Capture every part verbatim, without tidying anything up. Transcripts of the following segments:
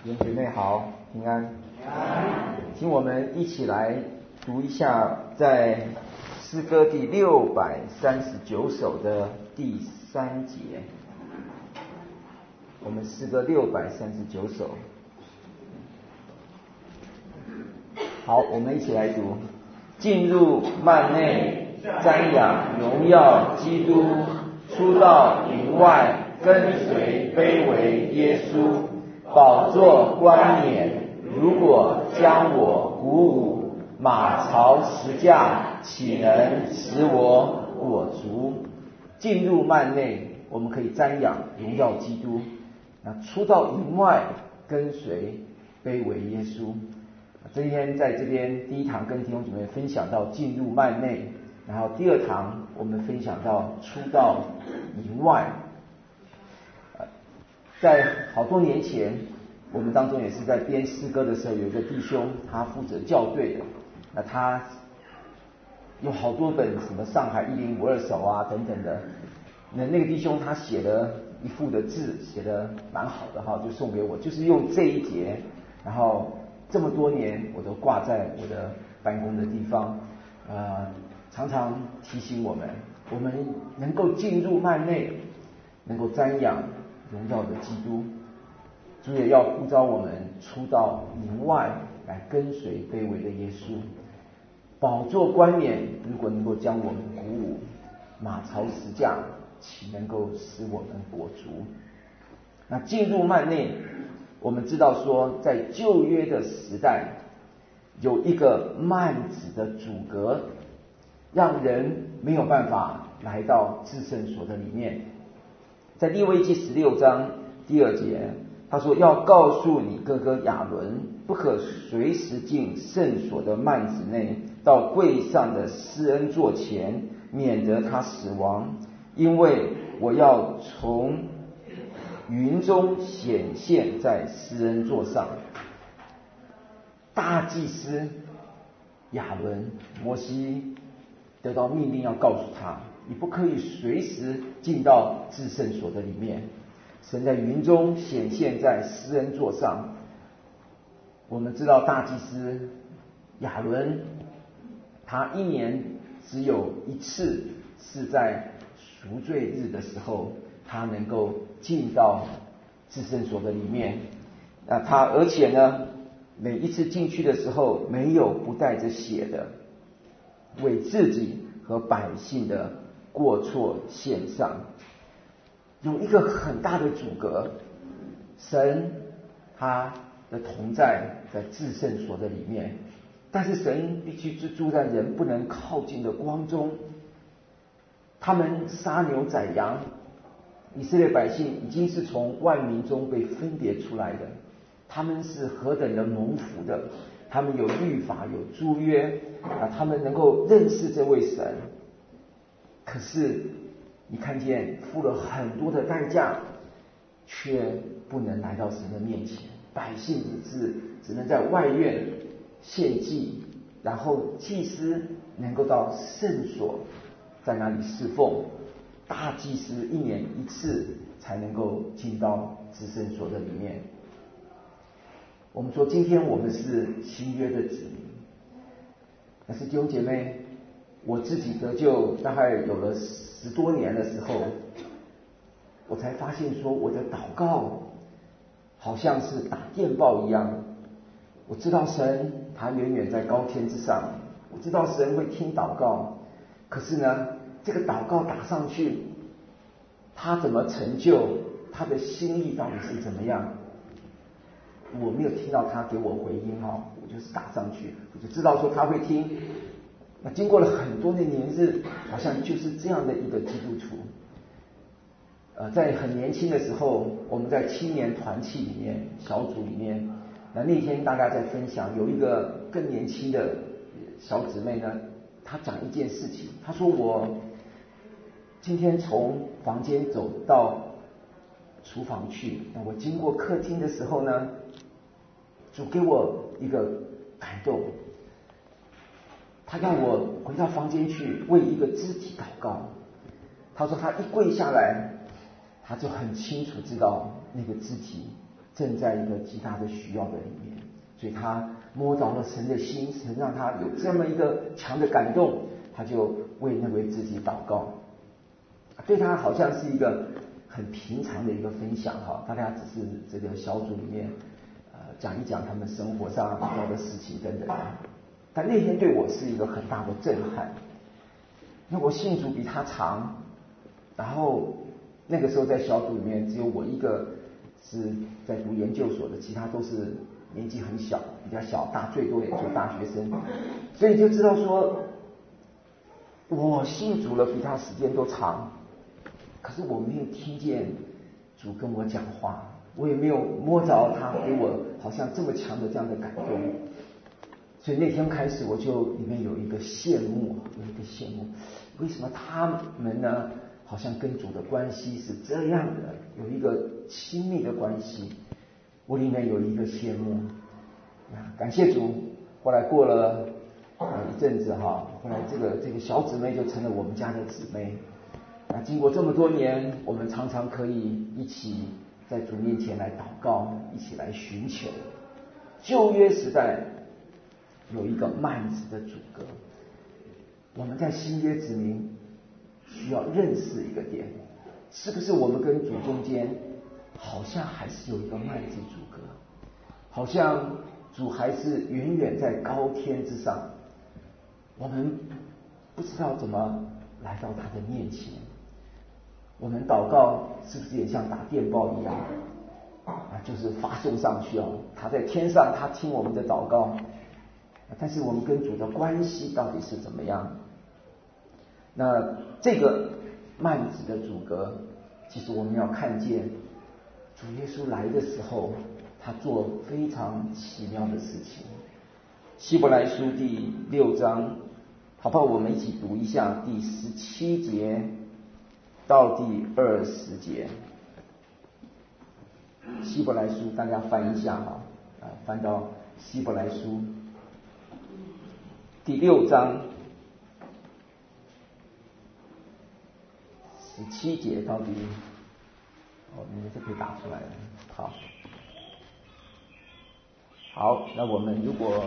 弟兄姐妹好，平安。请我们一起来读一下在诗歌第六百三十九首的第三节。我们诗歌六百三十九首。好，我们一起来读。进入幔内，瞻仰荣耀基督，出到营外，跟随卑微耶稣。宝座冠冕，如果将我鼓舞，马槽石架，岂能使我裹足？进入幔内，我们可以瞻仰荣耀基督；那出到营外，跟随卑微耶稣。今天在这边第一堂跟弟兄姐妹分享到进入幔内，然后第二堂我们分享到出到营外。在好多年前，我们当中也是在编诗歌的时候，有一个弟兄，他负责校对的。那他有好多本什么上海一零五二首啊等等的。那那个弟兄他写了一副的字，写得蛮好的哈，就送给我，就是用这一节，然后这么多年我都挂在我的办公的地方，呃，常常提醒我们，我们能够进入幔内，能够瞻仰荣耀的基督，主也要呼召我们出到营外来跟随卑微的耶稣。宝座冠冕如果能够将我们鼓舞，马槽石架岂能够使我们裹足？那进入幔内，我们知道说，在旧约的时代，有一个幔子的阻隔，让人没有办法来到至圣所的里面。在利未记十六章第二节，他说要告诉你哥哥亚伦，不可随时进圣所的幔子内，到柜上的施恩座前，免得他死亡，因为我要从云中显现在施恩座上。大祭司亚伦、摩西得到命令要告诉他，你不可以随时进到至圣所的里面。神在云中显现在施恩座上。我们知道大祭司亚伦，他一年只有一次是在赎罪日的时候，他能够进到至圣所的里面。那他而且呢，每一次进去的时候，没有不带着血的，为自己和百姓的过错献上。有一个很大的阻隔，神他的同在在至圣所的里面，但是神必须是住在人不能靠近的光中。他们杀牛宰羊，以色列百姓已经是从万民中被分别出来的，他们是何等的蒙福的，他们有律法，有诸约啊，他们能够认识这位神。可是你看见付了很多的代价，却不能来到神的面前。百姓只是只能在外院献祭，然后祭司能够到圣所，在那里侍奉。大祭司一年一次才能够进到至圣所的里面。我们说今天我们是新约的子民，但是弟兄姐妹，我自己得救大概有了十多年的时候，我才发现说我的祷告好像是打电报一样。我知道神他远远在高天之上，我知道神会听祷告，可是呢，这个祷告打上去，他怎么成就，他的心意到底是怎么样，我没有听到他给我回音哈，我就是打上去，我就知道说他会听。那经过了很多的年日，好像就是这样的一个基督徒。呃，在很年轻的时候，我们在青年团契里面、小组里面，那那天大家在分享，有一个更年轻的小姊妹呢，她讲一件事情，她说我今天从房间走到厨房去，那我经过客厅的时候呢，主给我一个感动，他让我回到房间去为一个肢体祷告。他说他一跪下来，他就很清楚知道那个肢体正在一个极大的需要的里面，所以他摸着了神的心，神让他有这么一个强的感动，他就为那位自己祷告。对他好像是一个很平常的一个分享哈，大家只是这个小组里面呃讲一讲他们生活上遇到的事情等等，但那天对我是一个很大的震撼。因为我信主比他长，然后那个时候在小组里面只有我一个是在读研究所的，其他都是年纪很小，比较小，大最多也就大学生，所以就知道说我信主了比他时间都长，可是我没有听见主跟我讲话，我也没有摸着他给我好像这么强的这样的感动。所以那天开始我就里面有一个羡慕，有一个羡慕，为什么他们呢好像跟主的关系是这样的，有一个亲密的关系，我里面有一个羡慕。感谢主，后来过了呃一阵子哈，后来这个这个小姊妹就成了我们家的姊妹。那经过这么多年，我们常常可以一起在主面前来祷告，一起来寻求。旧约时代有一个幔子的阻隔，我们在新约子民需要认识一个点，是不是我们跟主中间好像还是有一个幔子阻隔，好像主还是远远在高天之上，我们不知道怎么来到他的面前。我们祷告是不是也像打电报一样啊，就是发送上去哦，他在天上，他听我们的祷告，但是我们跟主的关系到底是怎么样？那这个幔子的阻隔，其实我们要看见主耶稣来的时候，他做非常奇妙的事情。希伯来书第六章，好不好？我们一起读一下第十七节到第二十节。希伯来书大家翻一下哈，啊，翻到希伯来书第六章十七节到底，哦，你们就可以打出来了。好，好，那我们如果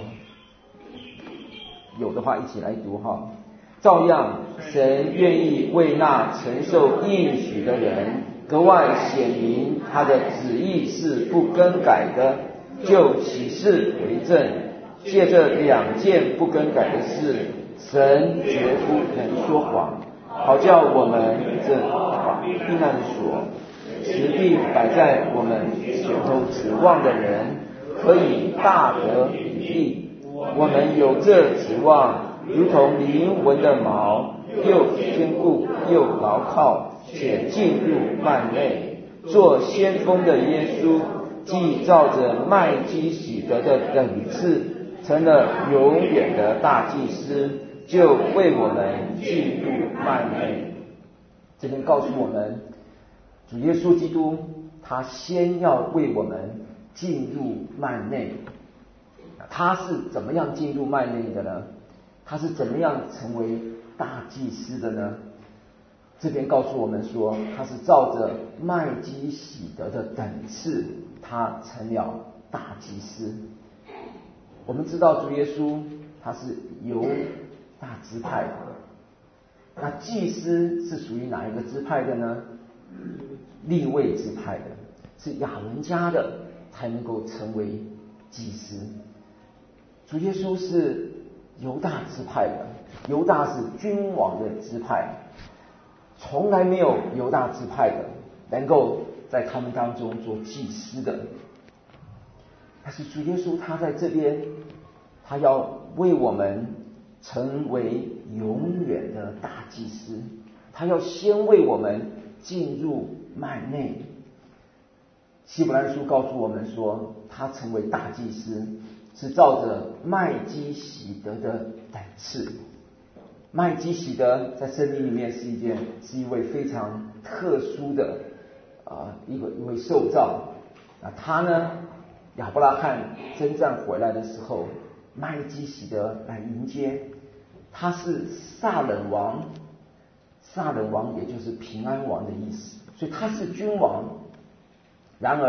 有的话，一起来读哈。照样，神愿意为那承受应许的人格外显明他的旨意是不更改的，就启示为证。借着两件不更改的事，神绝不能说谎，好叫我们这把避难所持定摆在我们前头指望的人，可以大得以利。我们有这指望，如同灵魂的锚，又坚固又牢靠，且进入幔内。做先锋的耶稣，既照着麦基洗德的等次，成了永远的大祭司，就为我们进入幔内。这边告诉我们，主耶稣基督他先要为我们进入幔内。他是怎么样进入幔内的呢？他是怎么样成为大祭司的呢？这边告诉我们说，他是照着麦基洗德的等次，他成了大祭司。我们知道主耶稣他是犹大支派的，那祭司是属于哪一个支派的呢？利未支派的，是亚伦家的才能够成为祭司。主耶稣是犹大支派的，犹大是君王的支派，从来没有犹大支派的能够在他们当中做祭司的。但是主耶稣他在这边，他要为我们成为永远的大祭司，他要先为我们进入幔内。希伯来书告诉我们说，他成为大祭司是照着麦基洗德的等次。麦基洗德在圣经里面是一件是一位非常特殊的啊、呃、一个一位受造。那他呢，亚伯拉罕征战回来的时候，麦基洗德来迎接，他是撒冷王，撒冷王也就是平安王的意思，所以他是君王。然而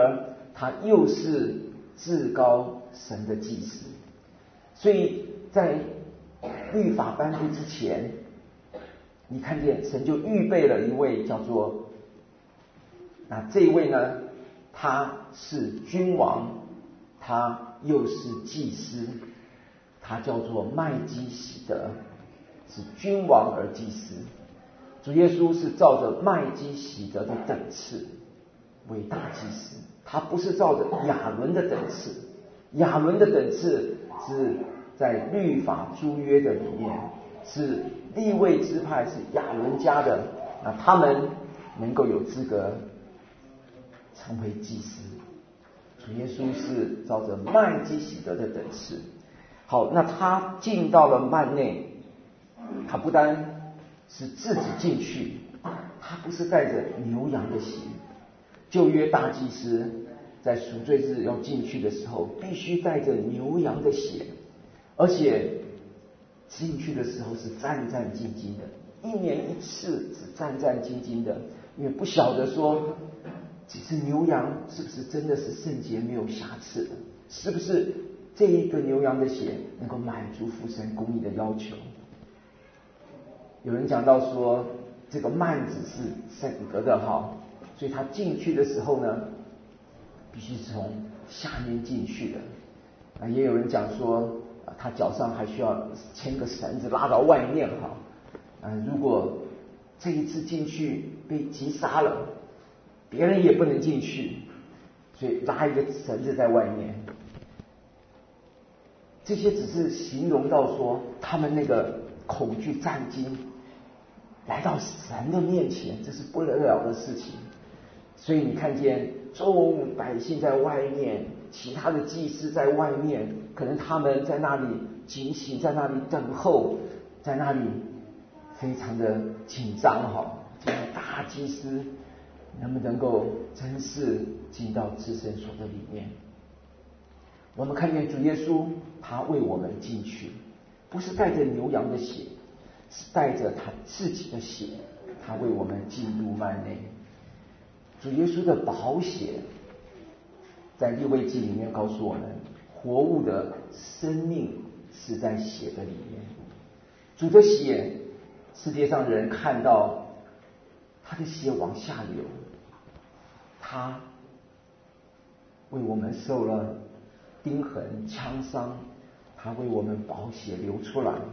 他又是至高神的祭司。所以在律法颁布之前，你看见神就预备了一位叫做，那这一位呢，他是君王，他又是祭司，他叫做麦基洗德，是君王而祭司。主耶稣是照着麦基洗德的等次为大祭司，他不是照着亚伦的等次。亚伦的等次是在律法诸约的里面，是利未支派，是亚伦家的，那他们能够有资格成为祭司。主耶稣是照着麦基洗德的等次。好，那他进到了幔内，他不单是自己进去，他不是带着牛羊的血。旧约大祭司在赎罪日要进去的时候，必须带着牛羊的血，而且进去的时候是战战兢兢的，一年一次是战战兢兢的，因为不晓得说几只牛羊是不是真的是圣洁没有瑕疵的，是不是这一个牛羊的血能够满足父神公义的要求。有人讲到说，这个幔子是圣隔的哈，所以他进去的时候呢，必须从下面进去的。啊，也有人讲说，啊，他脚上还需要牵个绳子拉到外面哈。啊，如果这一次进去被击杀了，别人也不能进去，所以拉一个绳子在外面。这些只是形容到说他们那个恐惧战惊，来到神的面前，这是不得了的事情。所以你看见众百姓在外面，其他的祭司在外面，可能他们在那里警醒，在那里等候，在那里非常的紧张哈。这个大祭司能不能够真是进到至圣所的里面？我们看见主耶稣他为我们进去，不是带着牛羊的血，是带着他自己的血，他为我们进入幔内。主耶稣的宝血在利未记里面告诉我们，活物的生命是在血的里面。主的血，世界上人看到他的血往下流，他为我们受了钉痕枪伤，他为我们宝血流出来。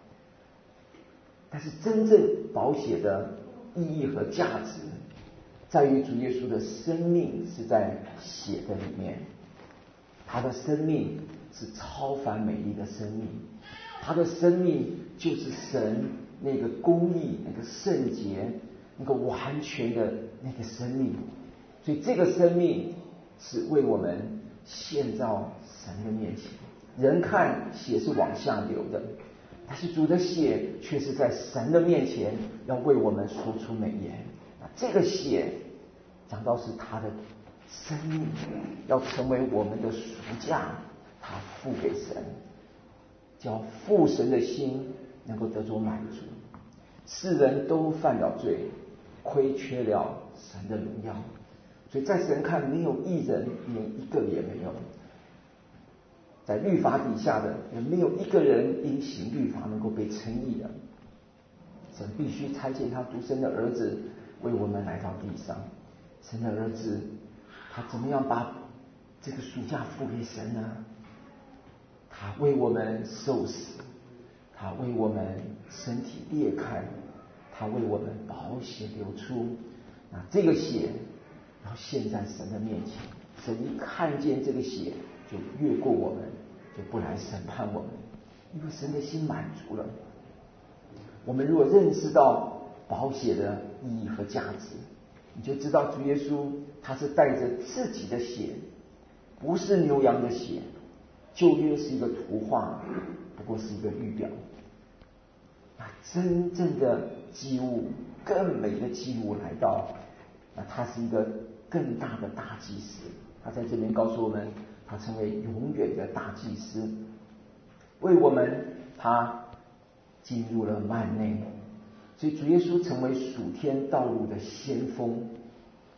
但是真正宝血的意义和价值，在于主耶稣的生命是在血的里面，他的生命是超凡美丽的生命，他的生命就是神那个公义、那个圣洁、那个完全的那个生命。所以这个生命是为我们献到神的面前。人看血是往下流的，但是主的血却是在神的面前要为我们说出美言。这个血讲到是他的生命，要成为我们的赎价，他付给神，叫父神的心能够得着满足。世人都犯了罪，亏缺了神的荣耀，所以在神看没有义人，连一个也没有。在律法底下的也没有一个人因行律法能够被称义的。神必须差遣他独生的儿子为我们来到地上。神的儿子他怎么样把这个赎价付给神呢？他为我们受死，他为我们身体裂开，他为我们宝血流出。那这个血要献在神的面前，神一看见这个血就越过我们，就不来审判我们，因为神的心满足了。我们如果认识到宝血的意义和价值，你就知道主耶稣他是带着自己的血，不是牛羊的血。旧约是一个图画，不过是一个预表。那真正的祭物，更美的祭物来到，那他是一个更大的大祭司。他在这边告诉我们，他成为永远的大祭司，为我们他进入了幔内。所以主耶稣成为属天道路的先锋，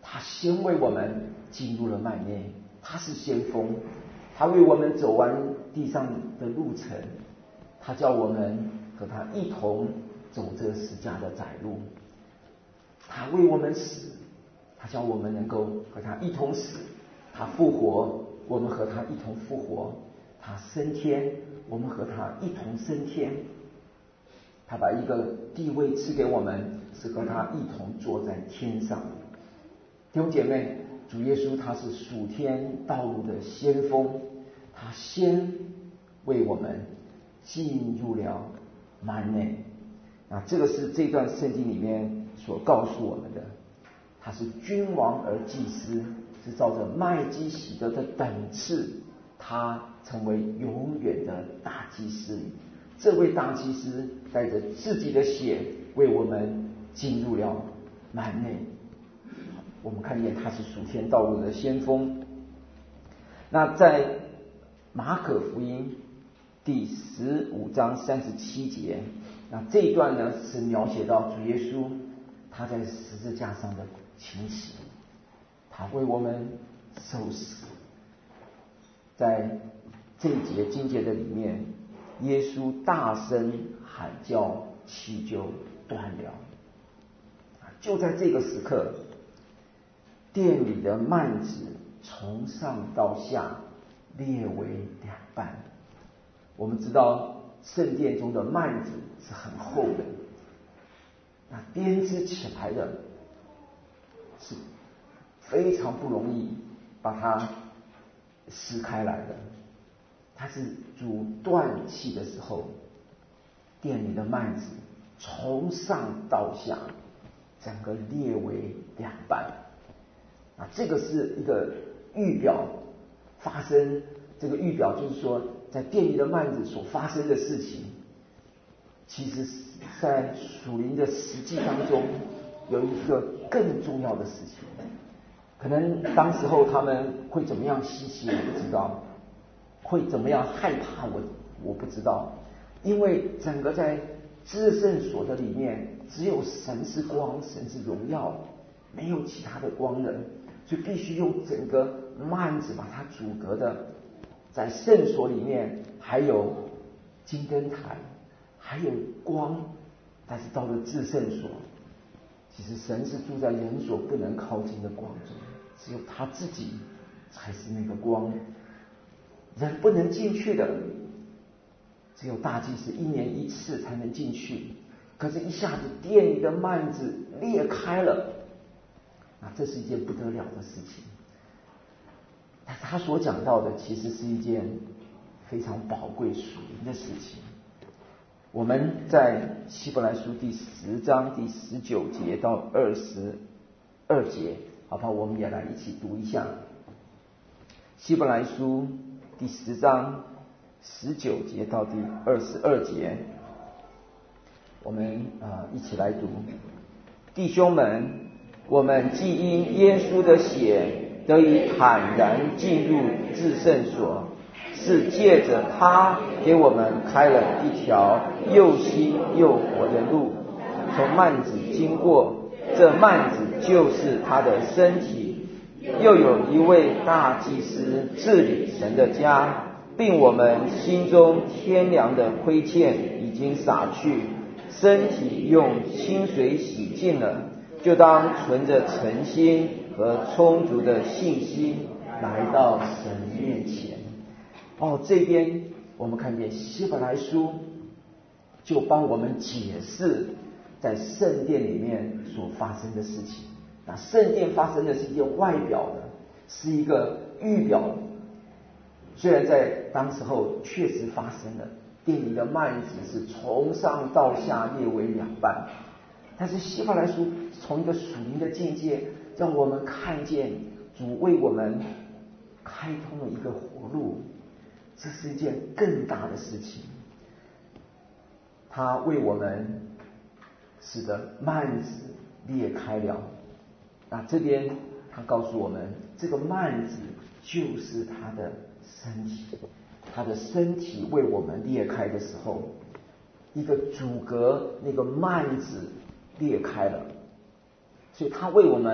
他先为我们进入了幔内，他是先锋，他为我们走完地上的路程，他叫我们和他一同走这十架的窄路，他为我们死，他叫我们能够和他一同死，他复活，我们和他一同复活，他升天，我们和他一同升天，他把一个地位赐给我们，是和他一同坐在天上。弟兄姐妹，主耶稣他是属天道路的先锋，他先为我们进入了幔内。啊，这个是这段圣经里面所告诉我们的。他是君王而祭司，是照着麦基洗德的等次，他成为永远的大祭司。这位大祭司带着自己的血为我们进入了幔内。我们看见他是属天道路的先锋。那在马可福音第十五章三十七节，那这一段呢是描写到主耶稣他在十字架上的情形，他为我们受死。在这一节经节的里面，耶稣大声喊叫，气就断了。就在这个时刻，殿里的幔子从上到下裂为两半。我们知道圣殿中的幔子是很厚的，那编织起来的是非常不容易把它撕开来的。它是主断气的时候，殿里的幔子从上到下整个裂为两半。啊，这个是一个预表发生，这个预表就是说，在殿里的幔子所发生的事情，其实在属灵的实际当中有一个更重要的事情。可能当时候他们会怎么样稀奇，我不知道，会怎么样害怕，我我不知道，因为整个在至圣所的里面，只有神是光，神是荣耀，没有其他的光人，所以必须用整个幔子把它阻隔的。在圣所里面还有金灯台，还有光，但是到了至圣所，其实神是住在人所不能靠近的光中，只有他自己才是那个光，人不能进去的。只有大祭司一年一次才能进去，可是一下子殿里的幔子裂开了，啊，这是一件不得了的事情。但是他所讲到的其实是一件非常宝贵属灵的事情。我们在希伯来书第十章第十九节到二十二节，好吧，我们也来一起读一下希伯来书第十章十九节到第二十二节，我们啊、呃、一起来读。弟兄们，我们既因耶稣的血得以坦然进入至圣所，是借着他给我们开了一条又新又活的路，从幔子经过，这幔子就是他的身体。又有一位大祭司治理神的家，并我们心中天良的亏欠已经洒去，身体用清水洗净了，就当存着诚心和充足的信心来到神面前。哦，这边我们看见希伯来书就帮我们解释在圣殿里面所发生的事情。那圣殿发生的是一件外表的，是一个预表的，虽然在当时候确实发生了，殿里的幔子是从上到下裂为两半，但是希伯来书从一个属灵的境界让我们看见主为我们开通了一个活路，这是一件更大的事情。他为我们使得幔子裂开了。那这边他告诉我们，这个幔子就是他的身体，他的身体为我们裂开的时候，一个阻隔那个幔子裂开了，所以他为我们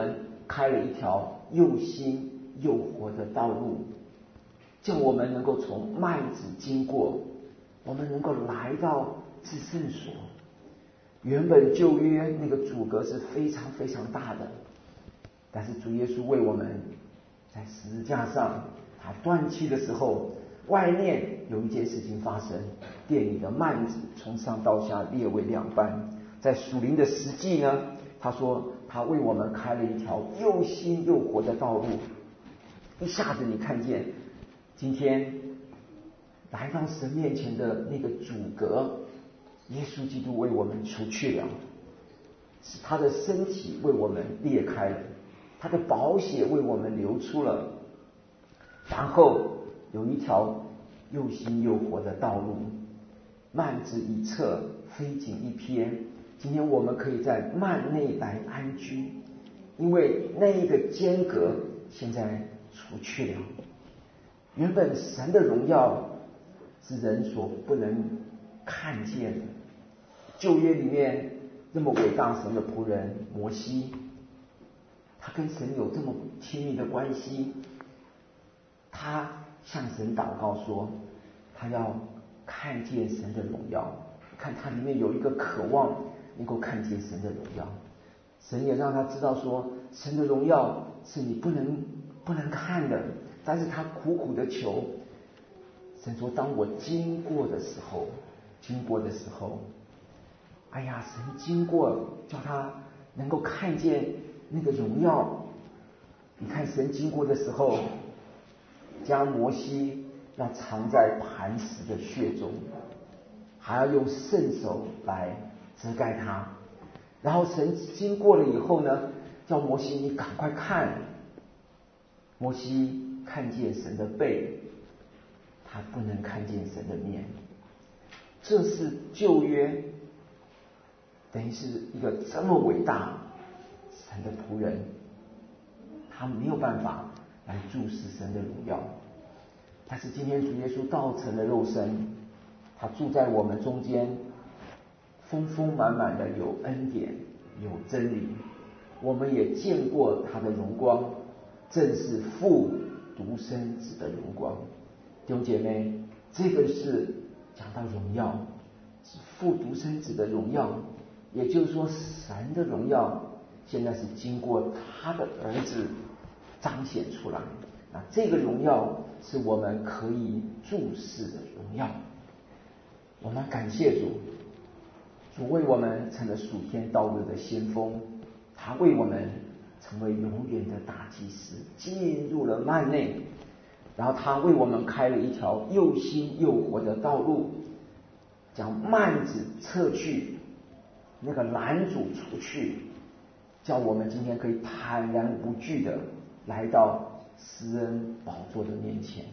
开了一条又新又活的道路，叫我们能够从幔子经过，我们能够来到至圣所。原本旧约那个阻隔是非常非常大的，但是主耶稣为我们在十字架上他断气的时候，外面有一件事情发生，殿里的幔子从上到下裂为两半。在属灵的实际呢，他说他为我们开了一条又新又活的道路。一下子你看见今天来到神面前的那个阻隔，耶稣基督为我们除去了，使他的身体为我们裂开了，他的宝血为我们流出了，然后有一条又新又活的道路，幔子一侧，飞景一瞥。今天我们可以在幔内来安居，因为那一个间隔现在除去了。原本神的荣耀是人所不能看见的。旧约里面这么伟大神的仆人摩西，他跟神有这么亲密的关系，他向神祷告说他要看见神的荣耀，看他里面有一个渴望能够看见神的荣耀。神也让他知道说神的荣耀是你不能不能看的，但是他苦苦的求神说，当我经过的时候经过的时候哎呀，神经过叫他能够看见那个荣耀。你看神经过的时候，将摩西要藏在磐石的穴中，还要用圣手来遮盖他。然后神经过了以后呢，叫摩西你赶快看。摩西看见神的背，他不能看见神的面。这是旧约等于是一个这么伟大神的仆人，他没有办法来注视神的荣耀。但是今天主耶稣道成了肉身，他住在我们中间，丰丰满满的有恩典有真理，我们也见过他的荣光，正是父独生子的荣光。弟兄姐妹，这个是讲到荣耀，是父独生子的荣耀，也就是说神的荣耀现在是经过他的儿子彰显出来。那这个荣耀是我们可以注视的荣耀。我们感谢主，主为我们成了属天道路的先锋，他为我们成为永远的大祭司，进入了幔内，然后他为我们开了一条又新又活的道路，将幔子撤去，那个拦阻除去，叫我们今天可以坦然无惧的来到施恩宝座的面前。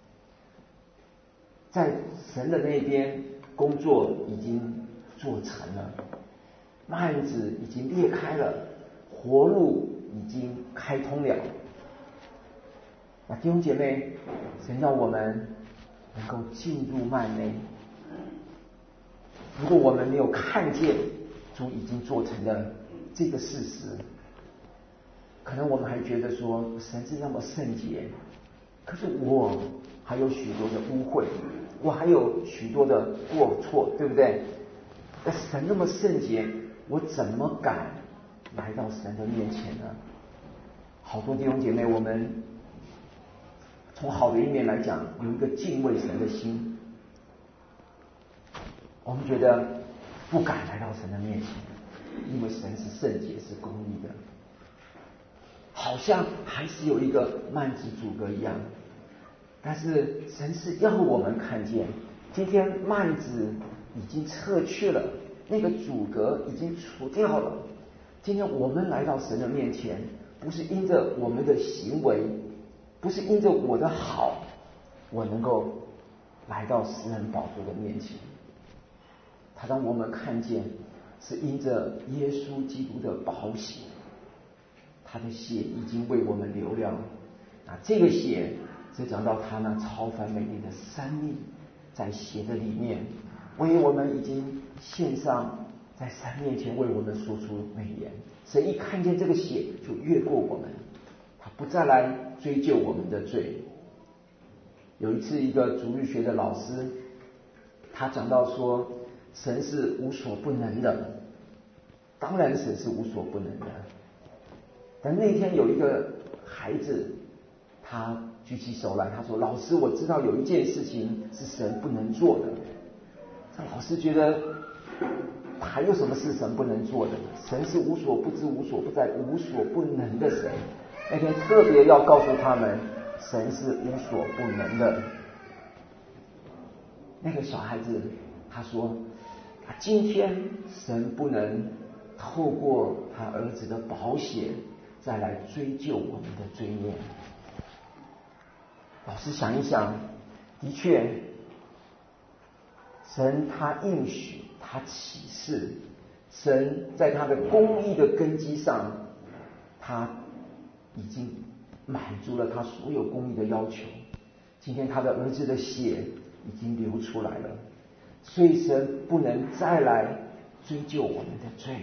在神的那边工作已经做成了，幔子已经裂开了，活路已经开通了。那弟兄姐妹，神让我们能够进入幔内。如果我们没有看见主已经做成了这个事实，可能我们还觉得说神是那么圣洁，可是我还有许多的污秽，我还有许多的过错，对不对？那神那么圣洁，我怎么敢来到神的面前呢？好多弟兄姐妹，我们从好的一面来讲，有一个敬畏神的心，我们觉得不敢来到神的面前，因为神是圣洁是公义的，好像还是有一个幔子阻隔一样。但是神是要我们看见，今天幔子已经撤去了，那个阻隔已经除掉了。今天我们来到神的面前，不是因着我们的行为，不是因着我的好，我能够来到施恩宝座的面前。他让我们看见，是因着耶稣基督的宝血，他的血已经为我们流了。啊，这个血是讲到他那超凡美丽的生命，在血的里面为我们已经献上在神面前为我们说出美言。神一看见这个血就越过我们，他不再来追究我们的罪。有一次一个主日学的老师，他讲到说神是无所不能的，当然神是无所不能的。但那天有一个孩子，他举起手来，他说：老师，我知道有一件事情是神不能做的。这老师觉得还有什么是神不能做的？神是无所不知、无所不在、无所不能的神。那天特别要告诉他们，神是无所不能的。那个小孩子他说，他今天神不能透过他儿子的宝血再来追究我们的罪孽。老师想一想，的确，神他应许，他启示，神在他的公义的根基上，他已经满足了他所有公义的要求。今天他的儿子的血已经流出来了，所以神不能再来追究我们的罪。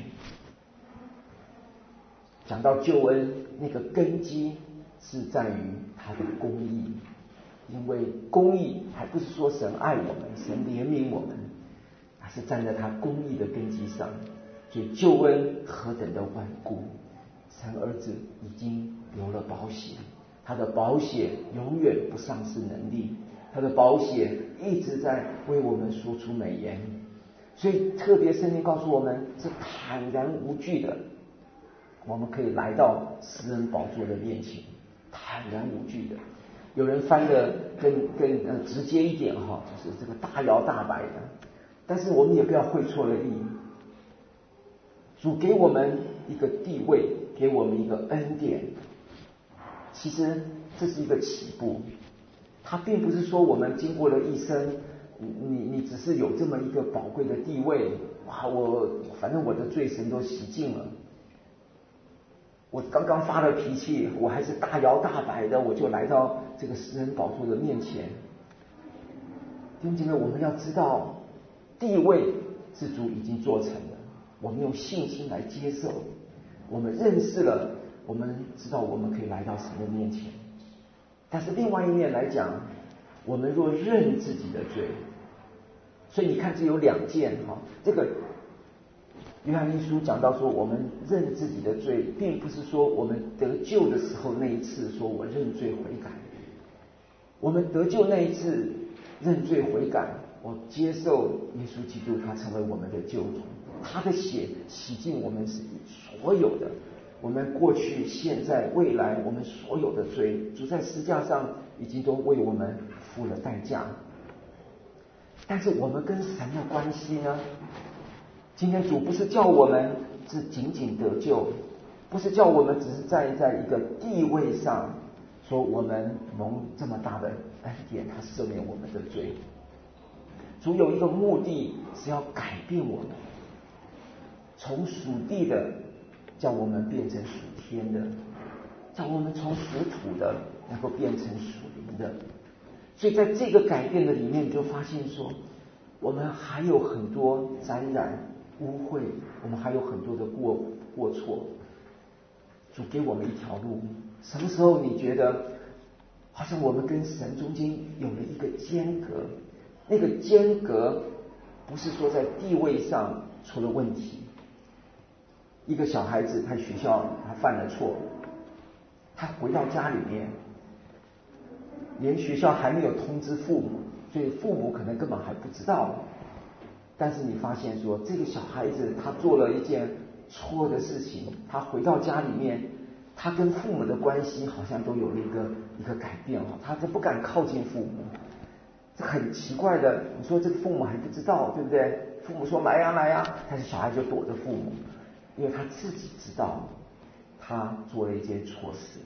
讲到救恩，那个根基是在于他的公义，因为公义还不是说神爱我们，神怜悯我们，而是站在他公义的根基上。所以救恩何等的顽固，神儿子已经流了宝血，他的宝血永远不丧失能力，他的宝血一直在为我们说出美言。所以特别圣经告诉我们，是坦然无惧的，我们可以来到施恩宝座的面前，坦然无惧的。有人翻的更更呃直接一点哈，就是这个大摇大摆的。但是我们也不要会错了意，主给我们一个地位，给我们一个恩典，其实这是一个起步。它并不是说我们经过了一生，你你只是有这么一个宝贵的地位，哇，我反正我的罪神都洗净了。我刚刚发了脾气，我还是大摇大摆的，我就来到这个施恩宝座的面前。弟兄姐妹，我们要知道，地位是主已经做成的，我们用信心来接受，我们认识了，我们知道我们可以来到神的面前。但是另外一面来讲，我们若认自己的罪，所以你看这有两件哈，这个约翰一书讲到说，我们认自己的罪，并不是说我们得救的时候那一次说我认罪悔改，我们得救那一次认罪悔改，我接受耶稣基督，他成为我们的救主，他的血洗净我们所有的，我们过去、现在、未来，我们所有的罪，主在十字架上已经都为我们付了代价。但是我们跟神的关系呢？今天主不是叫我们只仅仅得救，不是叫我们只是站在一个地位上说我们蒙这么大的恩典，他赦免我们的罪。主有一个目的是要改变我们，从属地的叫我们变成属天的，叫我们从属土的能够变成属灵的。所以在这个改变的里面，你就发现说，我们还有很多沾染污秽，我们还有很多的过过错。主给我们一条路，什么时候你觉得好像我们跟神中间有了一个间隔？那个间隔不是说在地位上出了问题。一个小孩子，他学校他犯了错，他回到家里面，连学校还没有通知父母，所以父母可能根本还不知道。但是你发现说，这个小孩子他做了一件错的事情，他回到家里面，他跟父母的关系好像都有了一个一个改变哈，他就不敢靠近父母。这很奇怪的，你说这个父母还不知道，对不对？父母说来呀来呀，但是小孩就躲着父母，因为他自己知道他做了一件错事。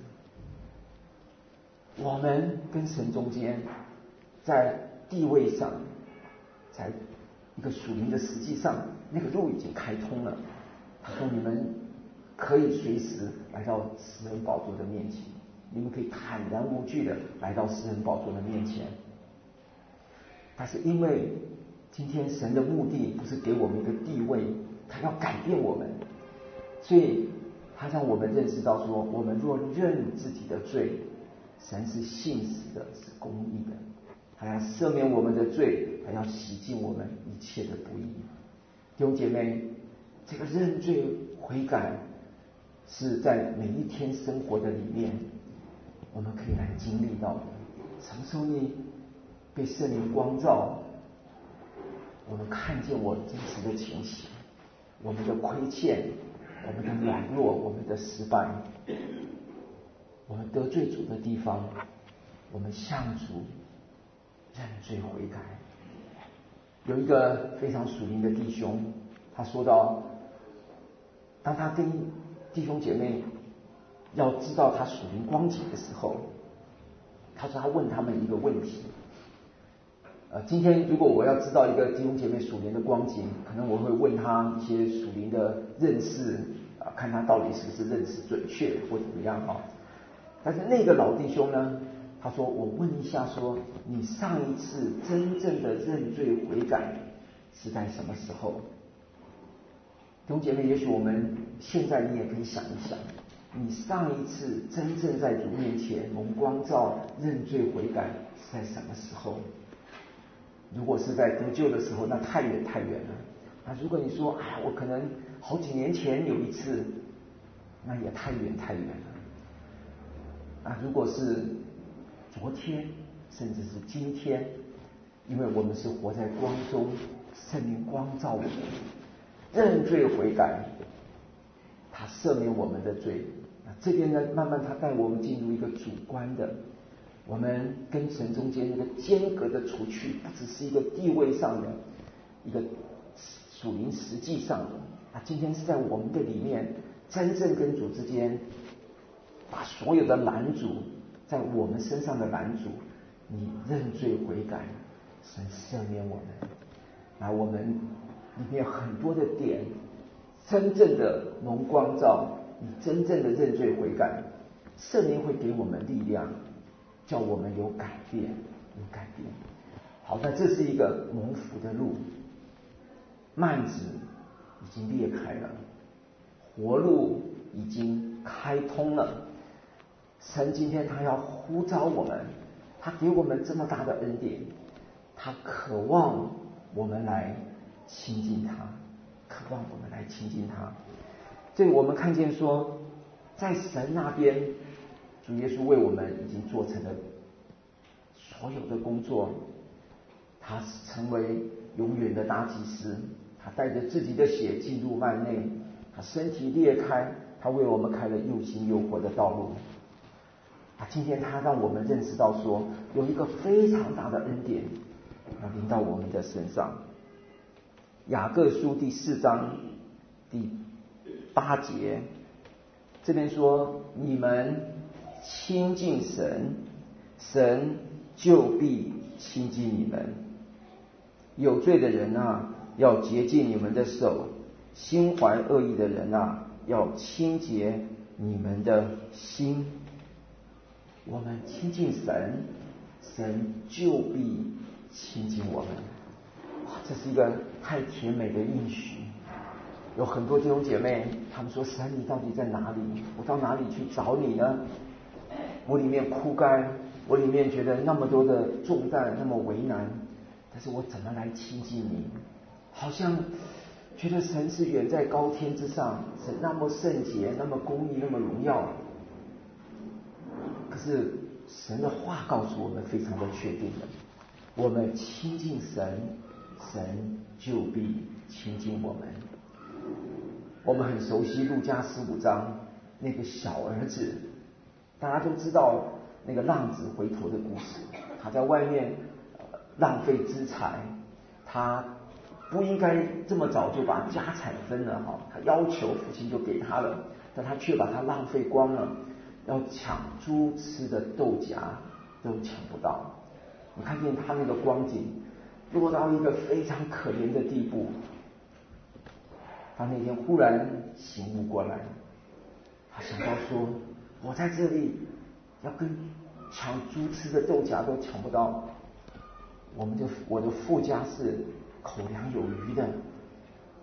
我们跟神中间在地位上，在一个属灵的实际上，那个路已经开通了。他说你们可以随时来到施恩宝座的面前，你们可以坦然无惧的来到施恩宝座的面前。但是因为今天神的目的不是给我们一个地位， 他要改变我们，所以他让我们认识到说，我们若认自己的罪，神是信实的，是公义的，他要赦免我们的罪，他要洗净我们一切的不义。弟兄姐妹，这个认罪悔改是在每一天生活的里面我们可以来经历到的。什么时候你被圣灵光照，我们看见我真实的情形，我们的亏欠，我们的软弱，我们的失败，我们得罪主的地方，我们向主认罪悔改。有一个非常属灵的弟兄，他说到，当他跟弟兄姐妹要知道他属灵光景的时候，他说他问他们一个问题，呃，今天如果我要知道一个弟兄姐妹属灵的光景，可能我会问他一些属灵的认识，啊、呃，看他到底是不是认识准确或怎么样哈。但是那个老弟兄呢，他说我问一下说，你上一次真正的认罪悔改是在什么时候？弟兄姐妹，也许我们现在你也可以想一想，你上一次真正在主面前蒙光照认罪悔改是在什么时候？如果是在得救的时候，那太远太远了。那如果你说，哎呀，我可能好几年前有一次，那也太远太远了。啊，如果是昨天，甚至是今天，因为我们是活在光中，圣灵光照我们，认罪悔改，他赦免我们的罪。那这边呢，慢慢他带我们进入一个主观的，我们跟神中间那个间隔的除去，不只是一个地位上的，一个属灵实际上的，啊，今天是在我们的里面，真正跟主之间，把所有的拦阻在我们身上的拦阻，你认罪悔改，神赦免我们。那我们里面有很多的点，真正的蒙光照，你真正的认罪悔改，圣灵会给我们力量，叫我们有改变，有改变。好，那这是一个蒙福的路，幔子已经裂开了，活路已经开通了。神今天他要呼召我们，他给我们这么大的恩典，他渴望我们来亲近他，渴望我们来亲近他。所以我们看见说，在神那边，主耶稣为我们已经做成了所有的工作，他成为永远的大祭司，他带着自己的血进入幔内，他身体裂开，他为我们开了又新又活的道路。啊，今天他让我们认识到说，有一个非常大的恩典要临到我们的身上。雅各书第四章第八节，这边说，你们亲近神，神就必亲近你们。有罪的人啊，要洁净你们的手；心怀恶意的人啊，要清洁你们的心。我们亲近神，神就必亲近我们。哇，这是一个太甜美的应许。有很多弟兄姐妹，他们说，神你到底在哪里？我到哪里去找你呢？我里面枯干，我里面觉得那么多的重担，那么为难，但是我怎么来亲近你？好像觉得神是远在高天之上，神那么圣洁，那么公义，那么荣耀。可是神的话告诉我们非常的确定的，我们亲近神，神就必亲近我们。我们很熟悉路加十五章那个小儿子，大家都知道那个浪子回头的故事。他在外面浪费资财，他不应该这么早就把家产分了哈，他要求父亲就给他了，但他却把它浪费光了，要抢猪吃的豆荚都抢不到。你看见他那个光景，落到一个非常可怜的地步。他那天忽然醒悟过来，他想到说，我在这里要跟抢猪吃的豆荚都抢不到，我们的我的父家是口粮有余的，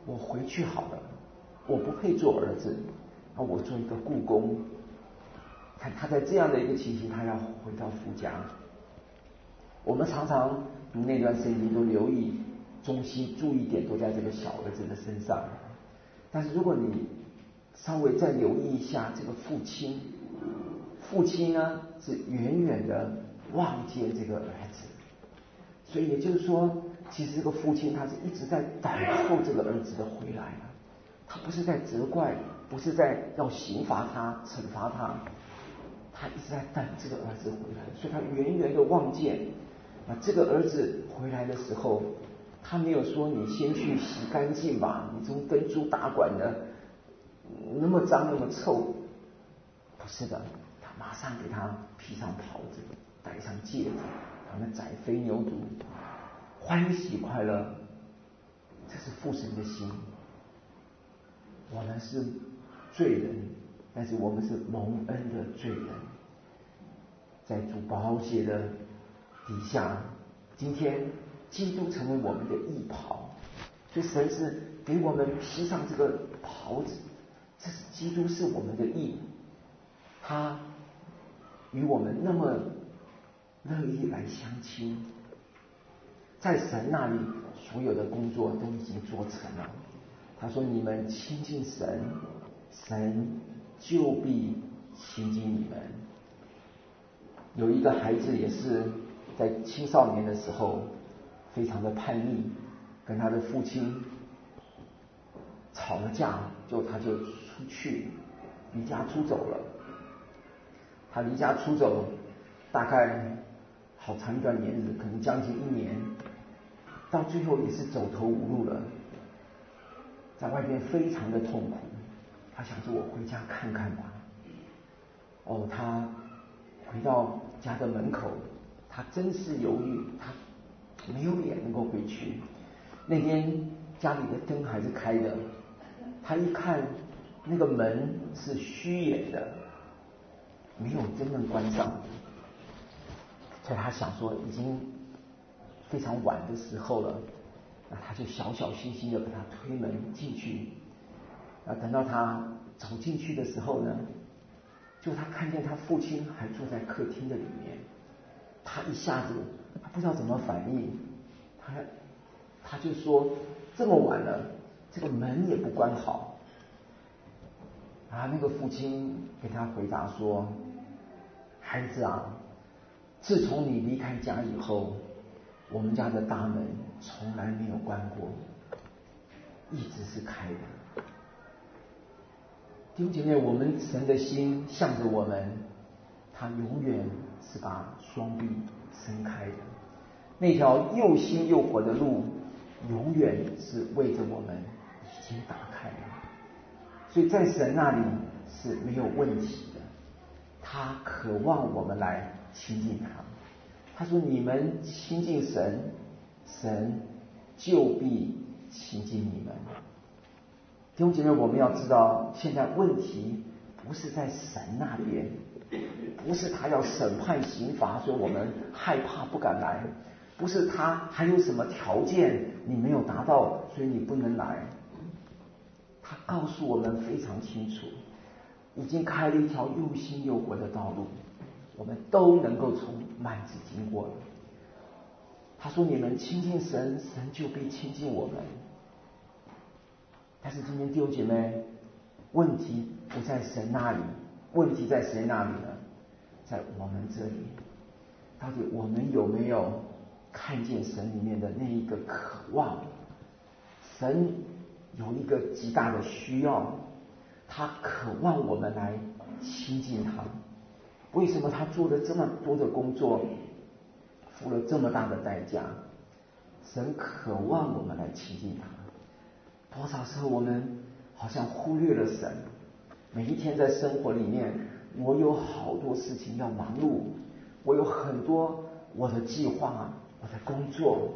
我回去好了，我不配做儿子，那我做一个雇工。看他在这样的一个情形，他要回到父家。我们常常读那段圣经都留意中心注意点都在这个小儿子的身上，但是如果你稍微再留意一下这个父亲，父亲呢是远远的望见这个儿子，所以也就是说，其实这个父亲他是一直在等候这个儿子的回来啊，他不是在责怪，不是在要刑罚他、惩罚他，他一直在等这个儿子回来，所以他远远的望见啊，这个儿子回来的时候，他没有说你先去洗干净吧，你从跟猪打滚的那么脏那么臭，不是的，他马上给他披上袍子，戴上戒指，他们宰肥牛犊，欢喜快乐，这是父神的心。我们是罪人，但是我们是蒙恩的罪人，在主宝血的底下，今天基督成为我们的义袍，所以神是给我们披上这个袍子，这是基督是我们的义，他与我们那么乐意来相亲，在神那里所有的工作都已经做成了。他说你们亲近神，神就必亲近你们。有一个孩子也是在青少年的时候非常的叛逆，跟他的父亲吵了架，就他就出去离家出走了。他离家出走大概好长一段年日，可能将近一年，到最后也是走投无路了，在外边非常的痛苦。他想说我回家看看吧。哦，他回到家的门口，他真是犹豫，他没有脸能够回去。那天家里的灯还是开的，他一看那个门是虚掩的，没有真正关上，所以他想说已经非常晚的时候了，那他就小小心心的把他推门进去。啊，等到他走进去的时候呢，就他看见他父亲还坐在客厅的里面，他一下子他不知道怎么反应，他他就说这么晚了，这个门也不关好。啊，那个父亲给他回答说，孩子啊，自从你离开家以后，我们家的大门从来没有关过，一直是开的。弟兄姐妹，我们神的心向着我们，他永远是把双臂伸开的，那条又新又活的路永远是为着我们已经打开了。所以在神那里是没有问题的，他渴望我们来亲近他。他说你们亲近神，神就必亲近你们。弟兄姐妹，我们要知道，现在问题不是在神那边，不是他要审判刑罚，所以我们害怕不敢来，不是他还有什么条件你没有达到，所以你不能来。他告诉我们非常清楚，已经开了一条又新又活的道路，我们都能够从幔子经过了。他说你们亲近神，神就必亲近我们。但是今天弟兄姐妹，问题不在神那里，问题在谁那里呢？在我们这里。到底我们有没有看见神里面的那一个渴望？神有一个极大的需要，他渴望我们来亲近他。为什么他做了这么多的工作，付了这么大的代价？神渴望我们来亲近他。多少时候我们好像忽略了神。每一天在生活里面，我有好多事情要忙碌，我有很多我的计划，我的工作，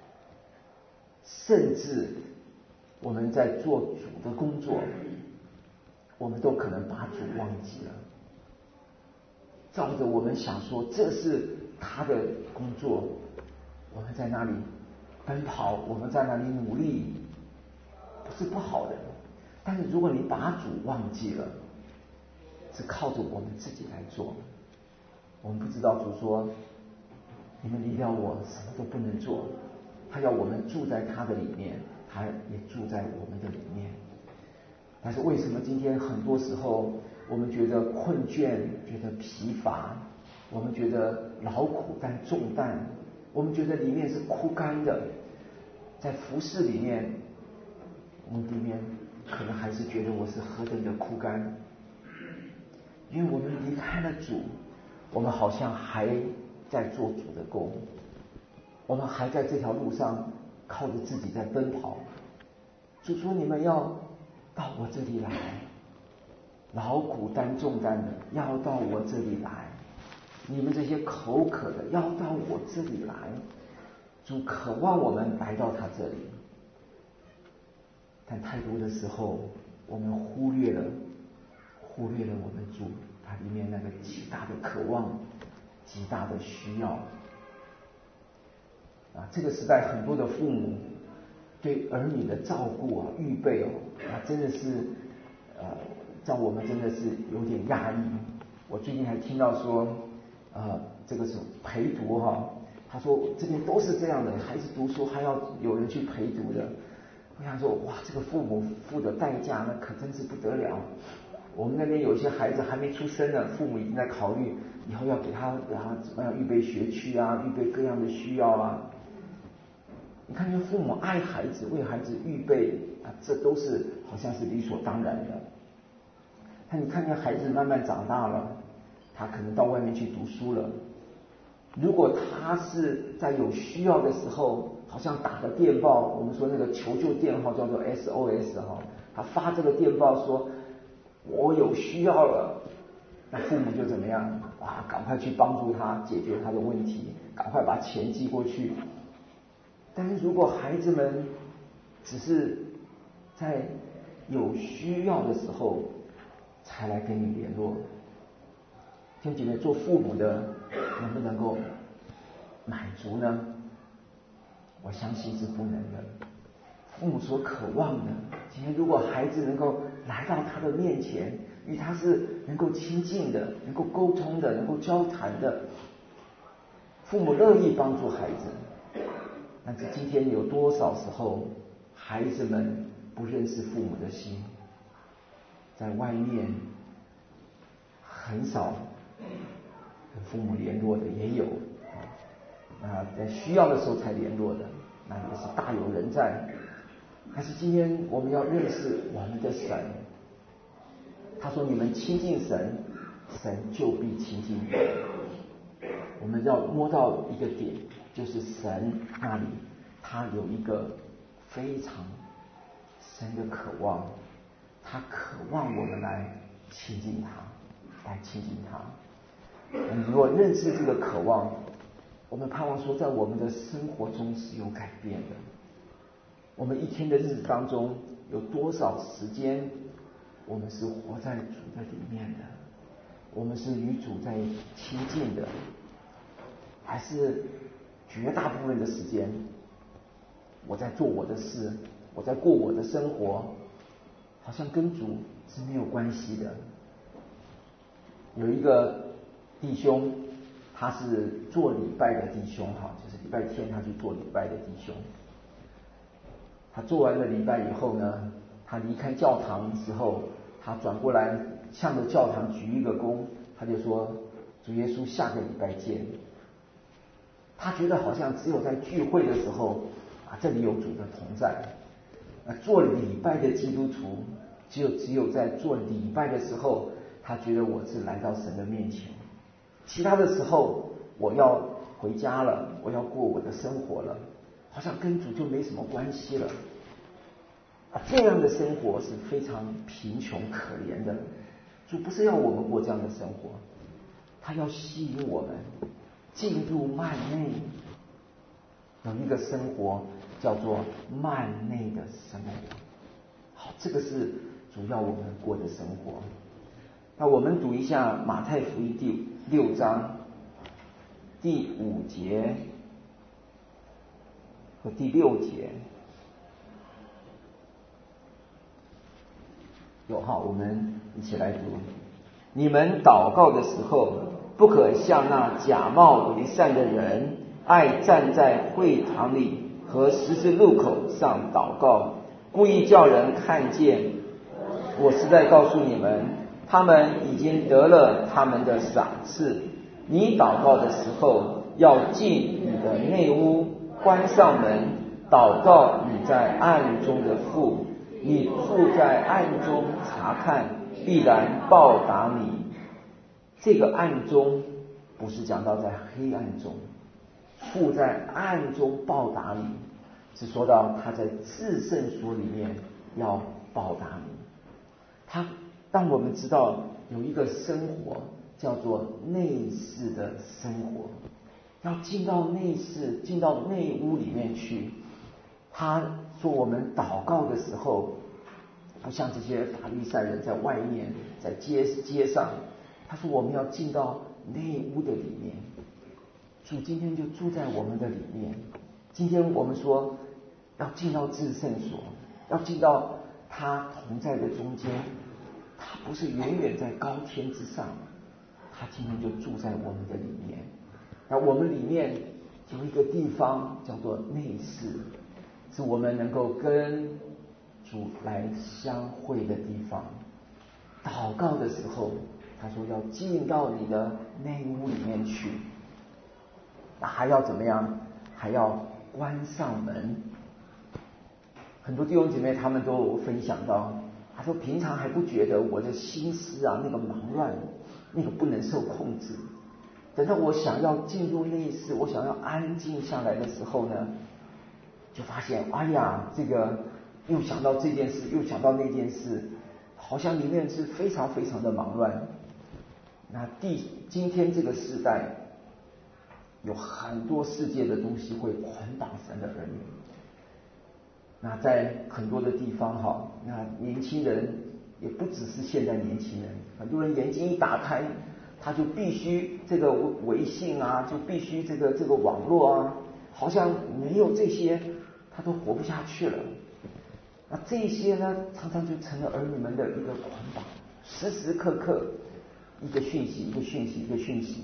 甚至我们在做主的工作，我们都可能把主忘记了。照着我们想说这是他的工作，我们在那里奔跑，我们在那里努力，不是不好的。但是如果你把主忘记了，是靠着我们自己来做。我们不知道主说，你们离了我什么都不能做，他要我们住在他的里面，他也住在我们的里面。但是为什么今天很多时候我们觉得困倦，觉得疲乏，我们觉得劳苦担重担，我们觉得里面是枯干的，在服事里面，我们里面可能还是觉得我是何等的枯干，因为我们离开了主，我们好像还在做主的工，我们还在这条路上靠着自己在奔跑。主说你们要到我这里来，劳苦担重担的要到我这里来，你们这些口渴的要到我这里来。主渴望我们来到他这里，但太多的时候我们忽略了忽略了我们主他里面那个极大的渴望，极大的需要啊！这个时代很多的父母对儿女的照顾啊、预备哦，啊，真的是呃，让我们真的是有点压抑。我最近还听到说，呃，这个是陪读哈、哦，他说这边都是这样的，孩子读书还要有人去陪读的。我想说，哇，这个父母付的代价那可真是不得了。我们那边有些孩子还没出生呢，父母已经在考虑以后要给他然后怎么样预备学区啊，预备各样的需要啊。你看见父母爱孩子，为孩子预备啊，这都是好像是理所当然的。但你看见孩子慢慢长大了，他可能到外面去读书了。如果他是在有需要的时候，好像打个电报，我们说那个求救电话叫做 S O S 哈，他发这个电报说我有需要了，那父母就怎么样？哇，赶快去帮助他解决他的问题，赶快把钱寄过去。但是如果孩子们只是在有需要的时候才来跟你联络，弟兄姐妹，做父母的能不能够满足呢？我相信是不能的。父母所渴望的，今天如果孩子能够来到他的面前，与他是能够亲近的，能够沟通的，能够交谈的，父母乐意帮助孩子。但是今天有多少时候孩子们不认识父母的心，在外面很少跟父母联络的也有啊，在需要的时候才联络的，那也是大有人在。但是今天我们要认识我们的神，他说你们亲近神，神就必亲近你。我们要摸到一个点，就是神那里他有一个非常深的渴望，他渴望我们来亲近他，来亲近他。我们如果认识这个渴望，我们盼望说在我们的生活中是有改变的。我们一天的日子当中有多少时间我们是活在主的里面的，我们是与主在亲近的，还是绝大部分的时间我在做我的事，我在过我的生活，好像跟主是没有关系的。有一个弟兄，他是做礼拜的弟兄哈，就是礼拜天他去做礼拜的弟兄。他做完了礼拜以后呢，他离开教堂之后，他转过来向着教堂鞠一个躬，他就说：“主耶稣，下个礼拜见。”他觉得好像只有在聚会的时候啊，这里有主的同在。啊，做礼拜的基督徒，只有只有在做礼拜的时候，他觉得我是来到神的面前。其他的时候，我要回家了，我要过我的生活了。好像跟主就没什么关系了啊！这样的生活是非常贫穷可怜的。主不是要我们过这样的生活，他要吸引我们进入幔内。有一个生活叫做幔内的生活。好，这个是主要我们过的生活。那我们读一下马太福音第六章第五节和第六节。 有哈，我们一起来读。你们祷告的时候，不可像那假冒为善的人，爱站在会堂里和十字路口上祷告，故意叫人看见。我实在告诉你们，他们已经得了他们的赏赐。你祷告的时候，要进你的内屋，关上门，祷告你在暗中的父，你住在暗中查看，必然报答你。这个暗中不是讲到在黑暗中，父在暗中报答你，是说到他在至圣所里面要报答你。他当我们知道有一个生活叫做内室的生活，要进到内室，进到内屋里面去。他说我们祷告的时候，不像这些法利赛人在外面在街街上，他说我们要进到内屋的里面。主今天就住在我们的里面。今天我们说要进到至圣所，要进到他同在的中间。他不是远远在高天之上，他今天就住在我们的里面。那我们里面有一个地方叫做内室，是我们能够跟主来相会的地方。祷告的时候，他说要进到你的内屋里面去，那还要怎么样？还要关上门。很多弟兄姐妹他们都有分享到，他说平常还不觉得我的心思啊那个忙乱，那个不能受控制，等到我想要进入内室，我想要安静下来的时候呢，就发现哎呀，这个又想到这件事，又想到那件事，好像里面是非常非常的忙乱。那第今天这个时代，有很多世界的东西会捆绑神的儿女。那在很多的地方哈，那年轻人也不只是现在年轻人，很多人眼睛一打开，他就必须这个微信啊，就必须这个这个网络啊，好像没有这些他都活不下去了。那这些呢，常常就成了儿女们的一个捆绑，时时刻刻一个讯息一个讯息一个讯息，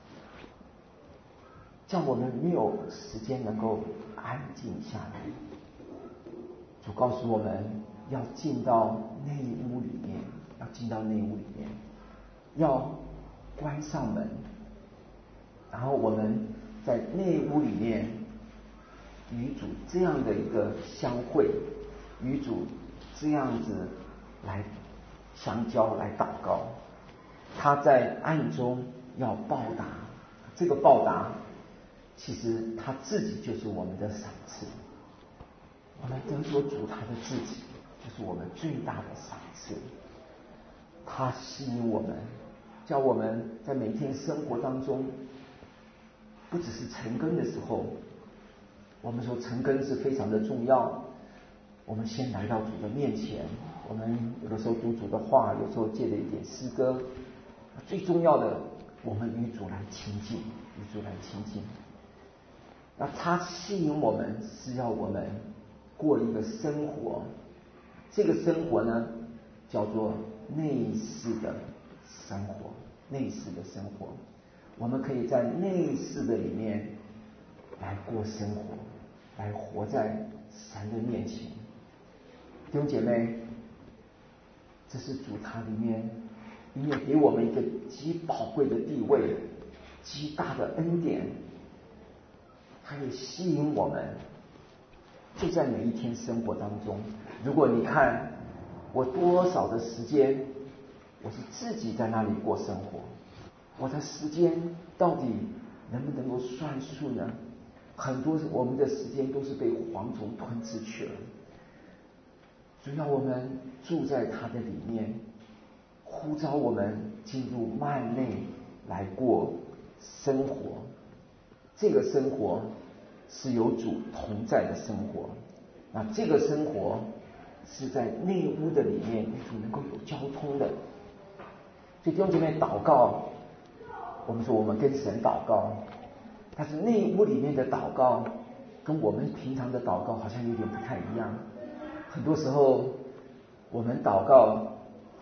叫我们没有时间能够安静下来。主告诉我们要进到内屋里面，要进到内屋里面，要关上门，然后我们在内屋里面与主这样的一个相会，与主这样子来相交，来祷告。他在暗中要报答，这个报答其实他自己就是我们的赏赐。我们得着主他的自己，就是我们最大的赏赐。他吸引我们，叫我们在每天生活当中，不只是晨更的时候，我们说晨更是非常的重要。我们先来到主的面前，我们有的时候读主的话，有时候借了一点诗歌。最重要的，我们与主来亲近，与主来亲近。那他吸引我们，是要我们过一个生活，这个生活呢，叫做内室的生活。内室的生活，我们可以在内室的里面来过生活，来活在神的面前。弟兄姐妹，这是主他里面里面给我们一个极宝贵的地位，极大的恩典，它也吸引我们。就在每一天生活当中，如果你看我多少的时间，我是自己在那里过生活，我的时间到底能不能够算数呢？很多我们的时间都是被蝗虫吞吃去了。主要我们住在他的里面，呼召我们进入幔内来过生活。这个生活是有主同在的生活，那这个生活是在内屋的里面与主能够有交通的。所以弟兄姐妹，祷告，我们说我们跟神祷告，但是内屋里面的祷告跟我们平常的祷告好像有点不太一样。很多时候我们祷告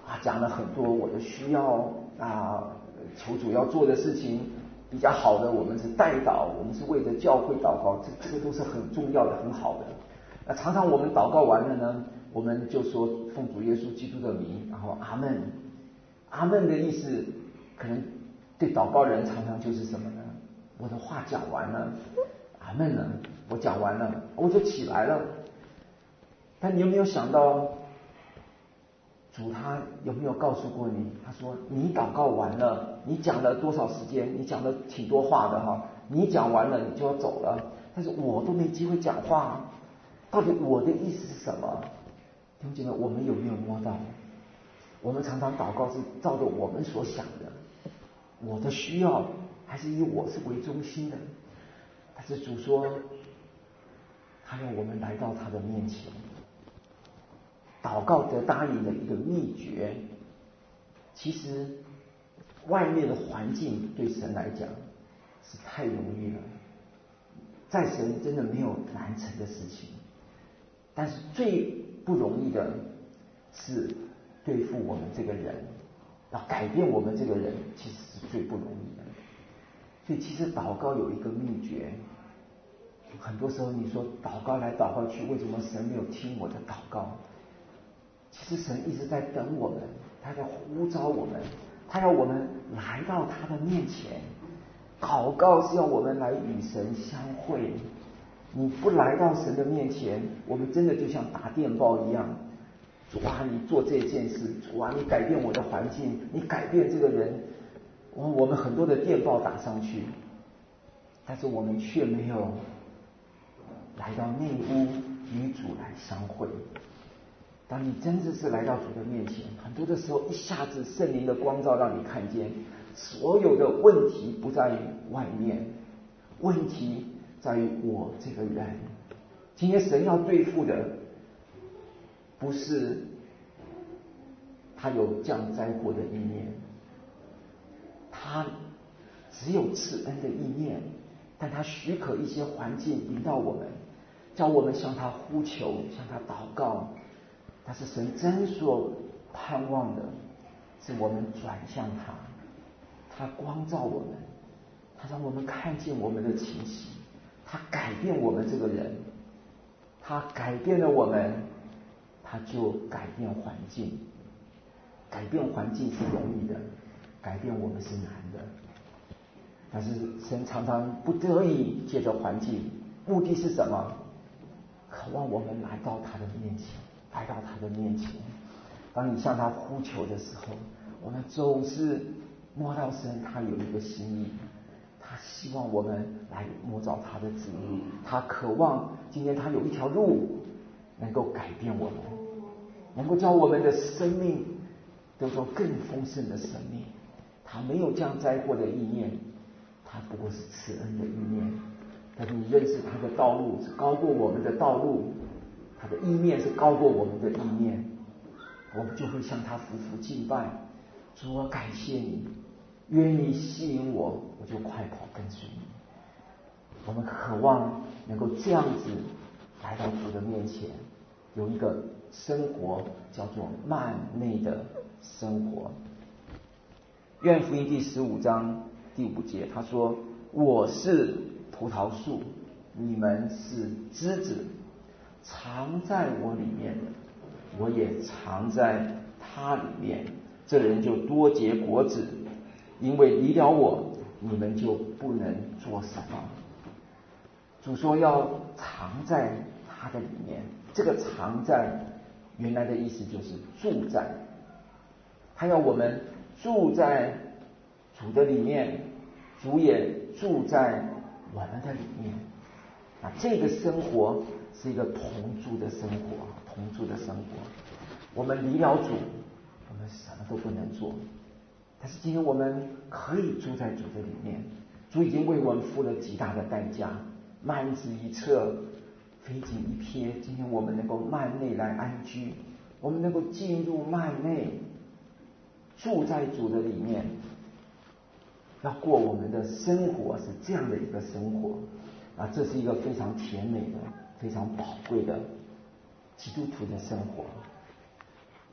啊，讲了很多我的需要啊，求主要做的事情比较好的，我们是代祷，我们是为着教会祷告，这这个都是很重要的、很好的。那常常我们祷告完了呢，我们就说奉主耶稣基督的名，然后阿们。阿们的意思，可能对祷告人常常就是什么呢？我的话讲完了，阿们了，我讲完了，我就起来了。但你有没有想到，主他有没有告诉过你？他说你祷告完了，你讲了多少时间？你讲了挺多话的哈，你讲完了你就要走了，但是我都没机会讲话，到底我的意思是什么？弟兄姐妹，我们有没有摸到？我们常常祷告是照着我们所想的，我的需要还是以我是为中心的。但是主说，他要我们来到他的面前。祷告得答应的一个秘诀，其实外面的环境对神来讲是太容易了，在神真的没有难成的事情。但是最不容易的是对付我们这个人，要改变我们这个人，其实是最不容易的。所以其实祷告有一个秘诀，很多时候你说祷告来祷告去，为什么神没有听我的祷告？其实神一直在等我们，他在呼召我们，他要我们来到他的面前。祷告是要我们来与神相会。你不来到神的面前，我们真的就像打电报一样，主啊，你做这件事，主啊，你改变我的环境，你改变这个人，我我们很多的电报打上去，但是我们却没有来到内屋与主来相会。当你真的是来到主的面前，很多的时候一下子圣灵的光照让你看见，所有的问题不在于外面，问题在于我这个人。今天神要对付的不是他有降灾祸的意念，他只有赐恩的意念，但他许可一些环境引导我们，叫我们向他呼求，向他祷告。但是神真所盼望的是我们转向他，他光照我们，他让我们看见我们的情形，他改变我们这个人，他改变了我们，他就改变环境。改变环境是容易的，改变我们是难的。但是神常常不得已借着环境，目的是什么？渴望我们来到他的面前，来到他的面前。当你向他呼求的时候，我们总是摸到神他有一个心意，他希望我们来摸着他的旨意，他渴望今天他有一条路能够改变我们，能够叫我们的生命得到更丰盛的生命。他没有降灾祸的意念，他不过是慈恩的意念。但是你认识他的道路是高过我们的道路，他的意念是高过我们的意念，我们就会向他匍匐敬拜。主，我感谢你，愿你吸引我，我就快跑跟随你。我们渴望能够这样子来到主的面前，有一个生活叫做幔内的生活。约翰福音第十五章第五节，他说：我是葡萄树，你们是枝子，藏在我里面，我也藏在他里面，这人就多结果子，因为离了我，你们就不能做什么。主说要藏在他的里面，这个藏在原来的意思就是住在，他要我们住在主的里面，主也住在我们的里面。那这个生活是一个同住的生活，同住的生活。我们离了主，我们什么都不能做。但是今天我们可以住在主的里面，主已经为我们付了极大的代价，幔子一撤，飞锦一瞥。今天我们能够幔内来安居，我们能够进入幔内，住在主的里面，要过我们的生活是这样的一个生活啊，这是一个非常甜美的、非常宝贵的基督徒的生活。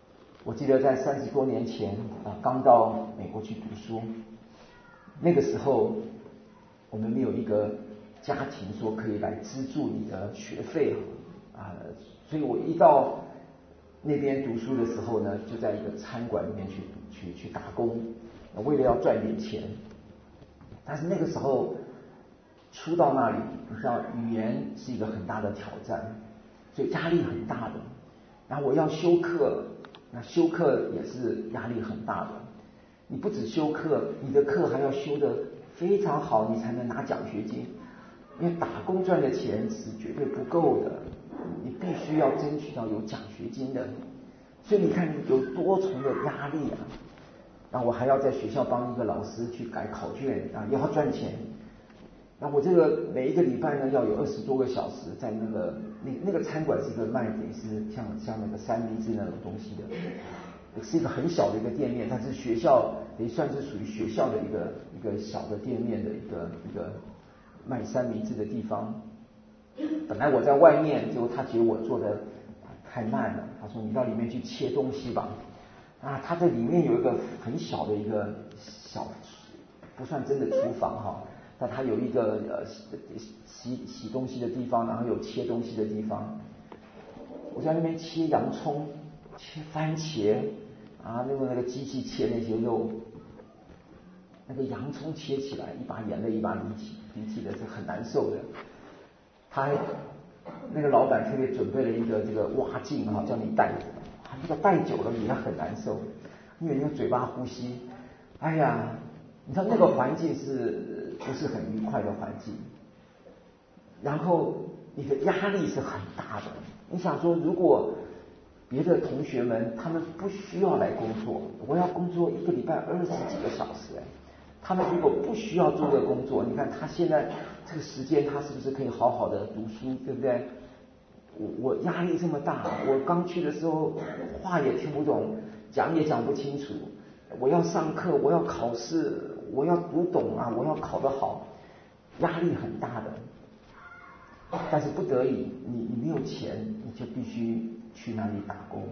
我记得在三十多年前啊，刚到美国去读书，那个时候我们没有一个家庭说可以来资助你的学费啊，所以我一到那边读书的时候呢，就在一个餐馆里面去去去打工，为了要赚点钱。但是那个时候初到那里，你知道语言是一个很大的挑战，所以压力很大的。然后我要修课，那修课也是压力很大的。你不止修课，你的课还要修得非常好，你才能拿奖学金。因为打工赚的钱是绝对不够的，你必须要争取到有奖学金的。所以你看有多重的压力啊！然后我还要在学校帮一个老师去改考卷啊，也要赚钱。那我这个每一个礼拜呢，要有二十多个小时在那个那那个餐馆是一个卖点，是像像那个三明治那种东西的，是一个很小的一个店面，它是学校也算是属于学校的一个一个小的店面的一个一个卖三明治的地方。本来我在外面，结果他觉得我做的太慢了，他说你到里面去切东西吧。啊，他在里面有一个很小的一个小，不算真的厨房哈，但他有一个呃洗洗东西的地方，然后有切东西的地方。我在那边切洋葱、切番茄啊，用那个机器切那些肉，那个洋葱切起来一把眼泪一把鼻涕，鼻涕的是很难受的。他还那个老板特别准备了一个这个蛙镜哈，叫你戴着。那个戴久了你也很难受，因为你用嘴巴呼吸。哎呀，你知道那个环境是不是很愉快的环境？然后你的压力是很大的。你想说，如果别的同学们他们不需要来工作，我要工作一个礼拜二十几个小时，哎，他们如果不需要做这个工作，你看他现在这个时间，他是不是可以好好的读书，对不对？我我压力这么大，我刚去的时候话也听不懂，讲也讲不清楚。我要上课，我要考试，我要读懂啊，我要考得好，压力很大的。但是不得已，你你没有钱，你就必须去那里打工。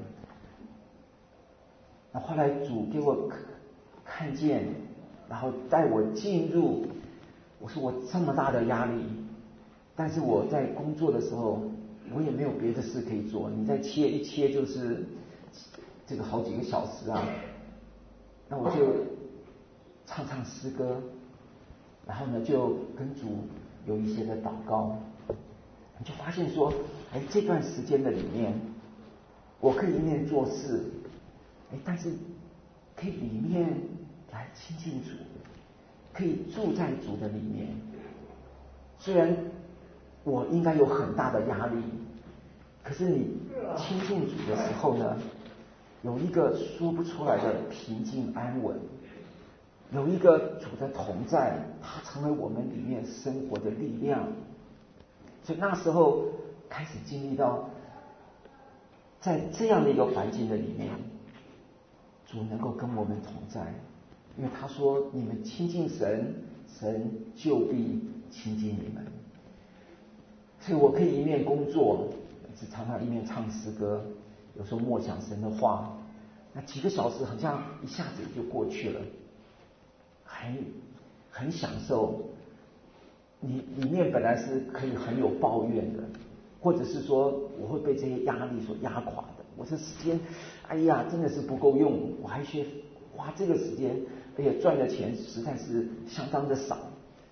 那后来主给我看见，然后带我进入。我说我这么大的压力，但是我在工作的时候，我也没有别的事可以做。你再切一切就是这个好几个小时啊。那我就唱唱诗歌，然后呢就跟主有一些的祷告。你就发现说，哎，这段时间的里面，我可以一面做事，哎，但是可以里面来亲近主，可以住在主的里面。虽然我应该有很大的压力，可是你亲近主的时候呢，有一个说不出来的平静安稳，有一个主的同在，它成为我们里面生活的力量。所以那时候开始经历到，在这样的一个环境的里面，主能够跟我们同在，因为他说你们亲近神，神就必亲近你们。所以我可以一面工作，只常常一面唱诗歌，有时候默想神的话，那几个小时好像一下子就过去了，很很享受。你里面本来是可以很有抱怨的，或者是说我会被这些压力所压垮的。我这时间，哎呀，真的是不够用，我还需花这个时间，而且赚的钱实在是相当的少。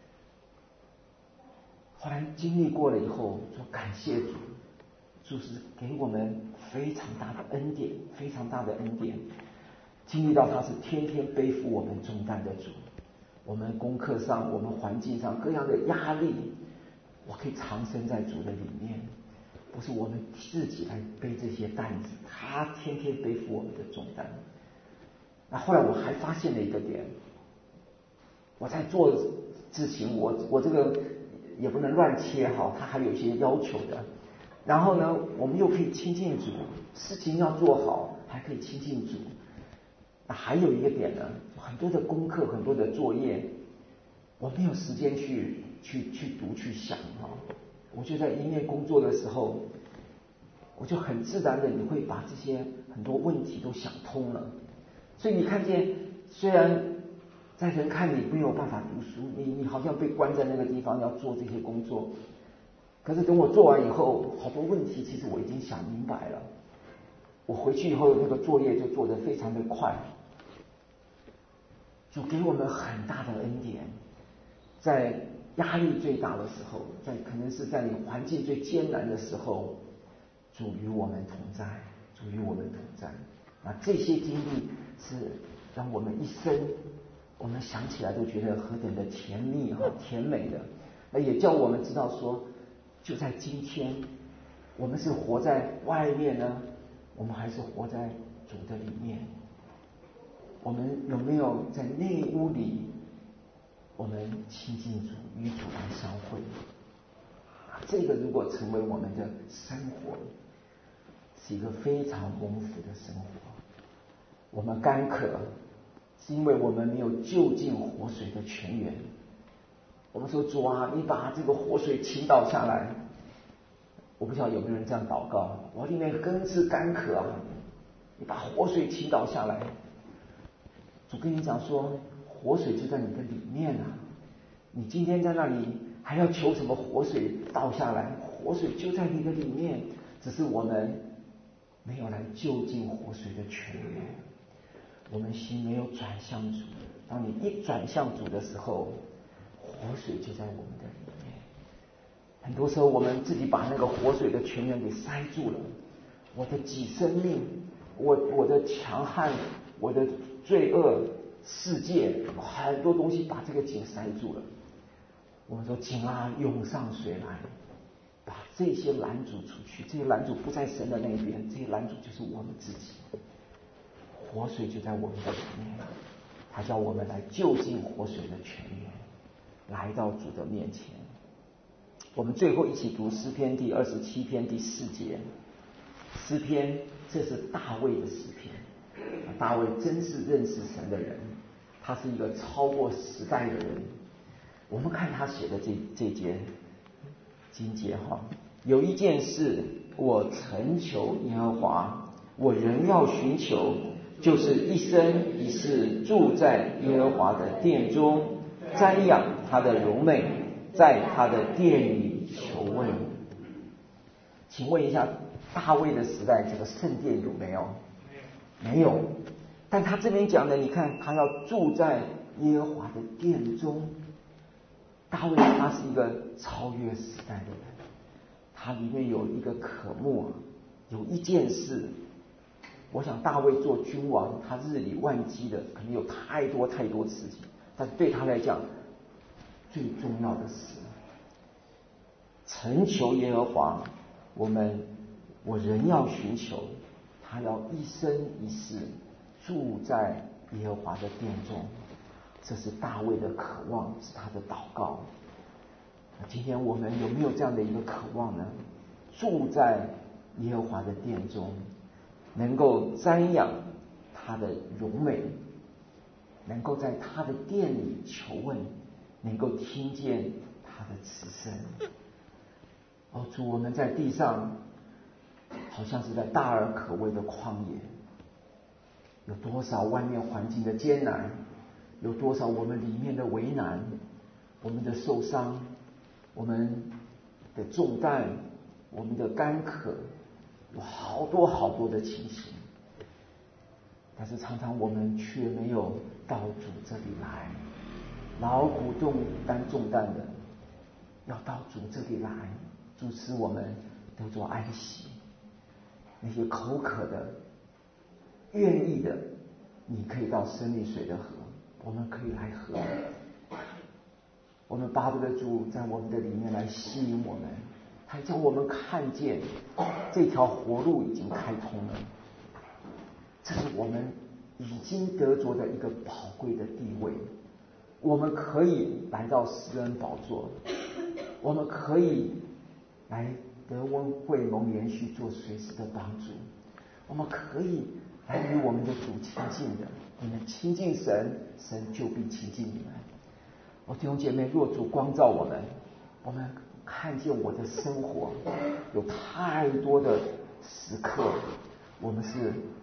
后来经历过了以后，说感谢主，主是给我们非常大的恩典，非常大的恩典。经历到他是天天背负我们重担的主。我们功课上，我们环境上各样的压力，我可以藏身在主的里面，不是我们自己来背这些担子，他天天背负我们的重担。那后来我还发现了一个点，我在做之前，我我这个也不能乱切哈，他还有一些要求的。然后呢，我们又可以亲近主，事情要做好，还可以亲近主。还有一个点呢，很多的功课，很多的作业，我没有时间去去去读去想哈。我就在一面工作的时候，我就很自然的你会把这些很多问题都想通了。所以你看见，虽然在人看你没有办法读书，你你好像被关在那个地方要做这些工作，可是等我做完以后，好多问题其实我已经想明白了。我回去以后，那个作业就做得非常的快。主给我们很大的恩典，在压力最大的时候，在可能是在你环境最艰难的时候，主与我们同在，主与我们同在。那这些经历是让我们一生，我们想起来都觉得何等的甜蜜哈，甜美的。那也叫我们知道说，就在今天，我们是活在外面呢，我们还是活在主的里面？我们有没有在内屋里，我们亲近主，与主来相会？这个如果成为我们的生活，是一个非常蒙福的生活。我们干渴，是因为我们没有就近活水的泉源。我们说主啊，你把这个活水倾倒下来。我不晓得有没有人这样祷告，我里面更是干渴啊，你把活水倾倒下来。主跟你讲说，活水就在你的里面啊，你今天在那里还要求什么活水倒下来？活水就在你的里面，只是我们没有来就近活水的泉源，我们心没有转向主。当你一转向主的时候，活水就在我们的里面。很多时候我们自己把那个活水的泉源给塞住了，我的己生命，我我的强悍，我的罪恶，世界，很多东西把这个井塞住了。我们说井啊，涌上水来，把这些拦阻出去。这些拦阻不在神的那边，这些拦阻就是我们自己。活水就在我们的里面，他叫我们来就近活水的泉源，来到主的面前。我们最后一起读诗篇第二十七篇第四节。诗篇，这是大卫的诗篇。大卫真是认识神的人，他是一个超过时代的人。我们看他写的这这节经节哈，有一件事我曾求耶和华，我仍要寻求，就是一生一世住在耶和华的殿中，瞻仰他的荣美，在他的殿里求问。请问一下，大卫的时代这个圣殿有没有？没有。但他这边讲的，你看他要住在耶和华的殿中。大卫他是一个超越时代的人，他里面有一个渴慕啊，有一件事。我想大卫做君王，他日理万机的，可能有太多太多事情，但是对他来讲，最重要的是诚求耶和华，我们我仍要寻求，他要一生一世住在耶和华的殿中。这是大卫的渴望，是他的祷告。今天我们有没有这样的一个渴望呢？住在耶和华的殿中，能够瞻仰他的荣美，能够在他的殿里求问，能够听见他的慈声。哦，主，我们在地上好像是在大而可畏的旷野，有多少外面环境的艰难，有多少我们里面的为难，我们的受伤，我们的重担，我们的干渴，有好多好多的情形。但是常常我们却没有到主这里来，劳苦重担重担的要到主这里来，主使我们得着安息。那些口渴的，愿意的，你可以到生命水的河，我们可以来喝。我们巴不得主在我们的里面来吸引我们，还叫我们看见这条活路已经开通了。这是我们已经得着的一个宝贵的地位。我们可以来到施恩宝座，我们可以来得恩惠蒙连续做随时的帮助，我们可以来与我们的主亲近的。你们亲近神，神就必亲近你们。我弟兄姐妹，若主光照我们，我们看见我的生活有太多的时刻，我们是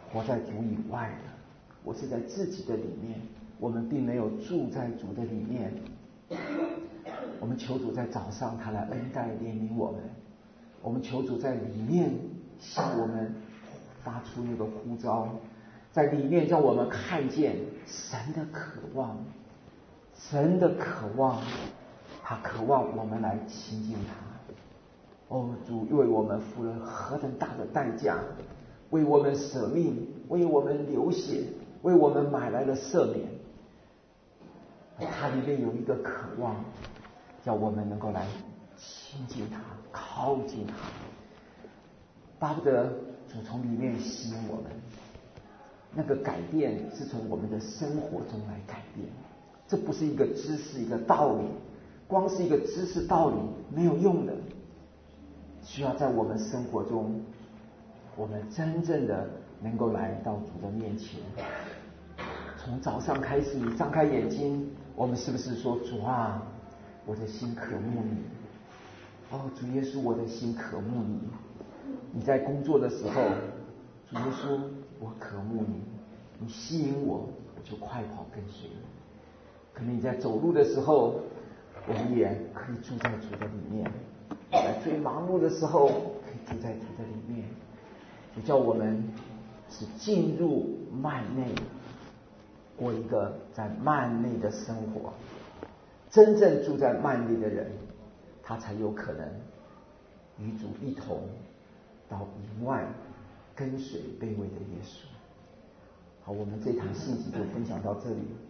活在主以外的，我是在自己的里面，我们并没有住在主的里面。我们求主在早上他来恩待怜悯我们，我们求主在里面向我们发出那个呼召，在里面让我们看见神的渴望，神的渴望，他渴望我们来亲近他。哦，主为我们付了何等大的代价，为我们舍命，为我们流血，为我们买来了赦免。他里面有一个渴望，叫我们能够来亲近他，靠近他，巴不得主从里面吸引我们。那个改变是从我们的生活中来改变，这不是一个知识一个道理，光是一个知识道理没有用的，需要在我们生活中，我们真正的能够来到主的面前。从早上开始，你张开眼睛，我们是不是说，主啊，我的心渴慕你。哦，主耶稣，我的心渴慕你。你在工作的时候，主耶稣，我渴慕你，你吸引我，我就快跑跟随你。可能你在走路的时候，我们也可以住在主的里面。在最忙碌的时候，可以住在主的里面。就叫我们是进入幔内，过一个在幔内的生活。真正住在幔内的人，他才有可能与主一同到营外跟随卑微的耶稣。好，我们这堂信息就分享到这里。